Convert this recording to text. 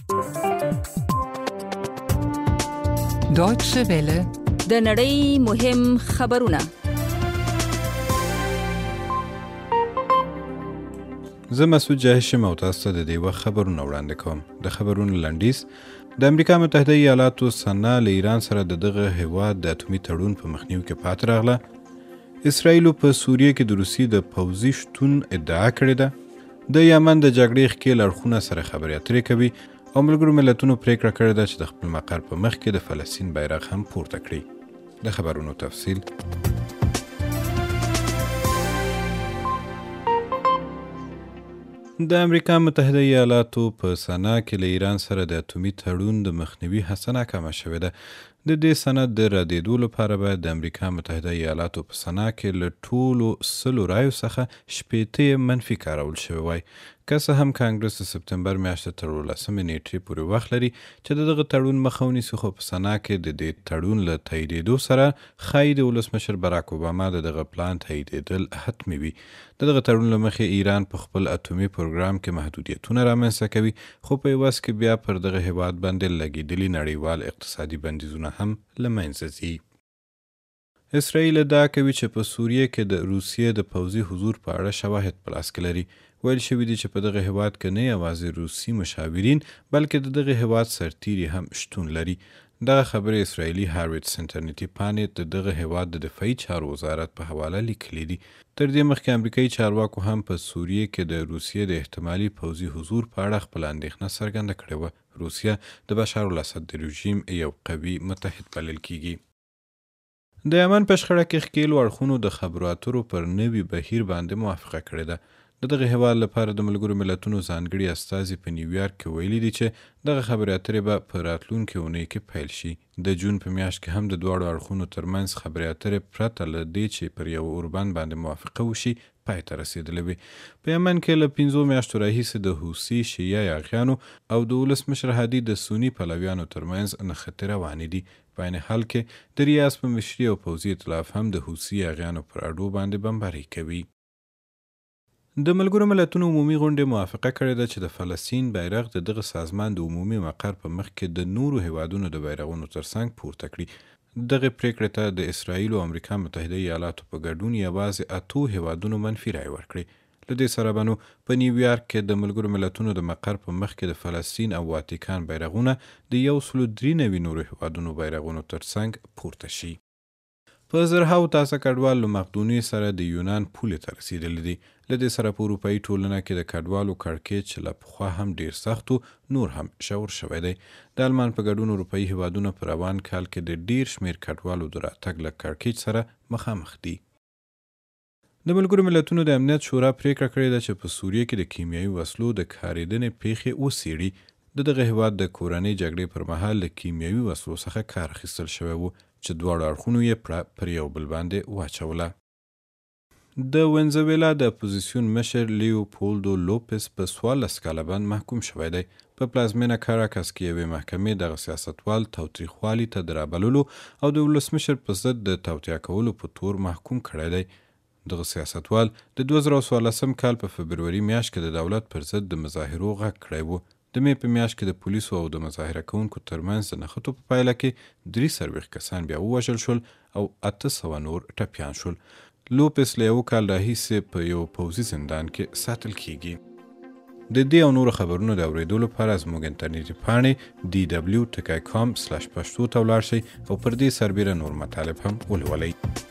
Deutsche Welle. د نړۍ مهم خبرونه. زه مسعود جاهشم او تاسو ته د دې وخت خبرونه وړاندې کوم. د خبرونو لنډیز: د امریکا متحده ایالاتو سنا له ایران سره دغه هیواد د اتومي تړون په مخنیوي کې پاتې راغله. اسرائیل په سوریه کې د روسیې د پوځي شتون ادعا کړې ده. د یمن د جګړې ښکېل اړخونه سره خبرې اترې کوي او ملګرو ملتونو پریکړه کړې ده چې د خپل مقر په مخ کې د فلسطین بیرغ هم پورته کړي. د خبرونو تفصیل: د امریکا متحده ایالاتو په سنا کې له ایران سره د اتومي تړون د مخنیوي هڅه ناکامه شوې ده. د دې سند د ردېدو لپاره باید د امریکا متحده ایالاتو په سنا کې له ټولو 100 رایو څخه 80 منفي کارول شوی وای. که څه هم کانګرس د سپتمبر میاشتې تر 18 نیټې پورې وخت لري چې دغه تړون مخه ونیسي، خو په سنا کې د دې تړون له تاییدېدو سره ښایي د ولسمشر براک اوباما دغه پلان تاییدېدل حتمي وي. دغه تړون له مخې ایران په خپل اتومي پروګرام کې محدودیتونه رامنځته کوي، خو په عوض کې بیا پر دغه هیواد باندې لګېدلي نړیوال اقتصادي بندیزونه هم له منځه ځي. اسرائیل ادعا کوي چې په سوریه کې د روسیې د پوځي حضور په اړه شواهد په لاس کې لري. ویل شوي دي چې په دغه هیواد کې نه یوازې روسي مشاورین بلکې د دغه هیواد سرتیري هم شتون لري. دغه خبرې اسرائیلي هارویټس انټرنیټي پاڼې د دغه هیواد د دفاعي چارو وزارت په حواله لیکلي دي. تر دې مخکې امریکایي چارواکو هم په سوریه کې د روسیې د احتمالي پوځي حضور په اړه خپل اندېښنه څرګنده کړې وه. روسیه د بشار الاسد د رژیم یو قوي متحد بلل کیږي. د یمن په شخړه کې ښکېلو اړخونو د خبرو اترو پر نوي بهیر باندې موافقه کړې ده. د دغه هیواد لپاره د ملګرو ملتونو ځانګړي استازي په نیویارک کې ویلي دي چې دغه خبرې اترې به په راتلونکې اونۍ کې پیل شي. د جون په میاشت کې هم د دواړو اړخونو ترمنځ خبرې اترې پرته له دې چې پر یو اوربند باندې موافقه وشي پای ته رسېدلې وې. په یمن کې له 5 میاشتو راهیسې د حوثي شیعه یاغیانو او د ولسمشر هادي د سني پلویانو ترمنځ نښتې روانې دي. په عین حال کې د ریاض په مشري او پوځي ائتلاف هم د حوثي یاغیانو پر اډو باندې بمباري کوي. د ملګرو ملتونو عمومي غونډې موافقه کړې ده چې د فلسطین بیرغ د دغه سازمان د عمومي مقر په مخ کې د نورو هیوادونو د بیرغونو ترڅنګ پورته کړي. دغه پریکړې ته د اسرائیل او امریکا متحده ایالاتو په ګډون یوازې 8 هیوادونو منفي رای ورکړي. له دې سره به نو په نیویارک کې د ملګرو ملتونو د مقر په مخ کې د فلسطین او واتیکان بیرغونه د 193 نورو هیوادونو بیرغونو ترڅنګ پورته شي. په زرهاو تازه کډوال له مقدونیې سره د یونان پولې ته رسېدلي دي. له دې سره په اروپایي ټولنه کې د کډوالو کړکېچ له پخوا هم ډېر سخت و، نور هم ژور شوی دی. د آلمان په ګډون اروپایي هیوادونه په روان کال کې د ډېر شمېر کډوالو د راتګ له کړکېچ سره مخامخ دي. د ملګرو ملتونو د امنیت شورا پریکړه کړې ده چې په سوریه کې د کیمیاوي وسلو د کارېدنې پیښې وڅېړي. دغه هیواد د کورنۍ جګړې پر مهال له کیمیاوي وسلو څخه کار اخیستل شوی و چې دواړو اړخونو یې پر یو بل باندې واچوله. د وینزویلا د اپوزیسیون مشر لیوپولدو لوپس په 14 کاله باندې محکوم شوی دی. په پلازمینه کاراکس کې یوې محکمې دغه سیاستوال تاوتریخوالي ته د رابللو او د ولسمشر په ضد د توطیه کولو په تور محکوم کړی دی. دغه سیاستوال د 2014 کال په فبروري میاشت کې د دولت پر ضد د مظاهرو غږ کړی و. د مې په میاشت کې د پولیسو او د مظاهره کوونکو ترمنځ د نښتو په پایله کې 43 کسان بیا ووژل شول او 800 نور ټپیان شول. لوپس له 1 کال راهیسې په یو پوځي زندان کې ساتل کیږي. د دې او نورو خبرونو د اورېدو لپاره زموږ انټرنیټي پاڼې dw.com/pashto ته ولاړ شئ او پر دې سربیره نور مطالب هم ولولئ.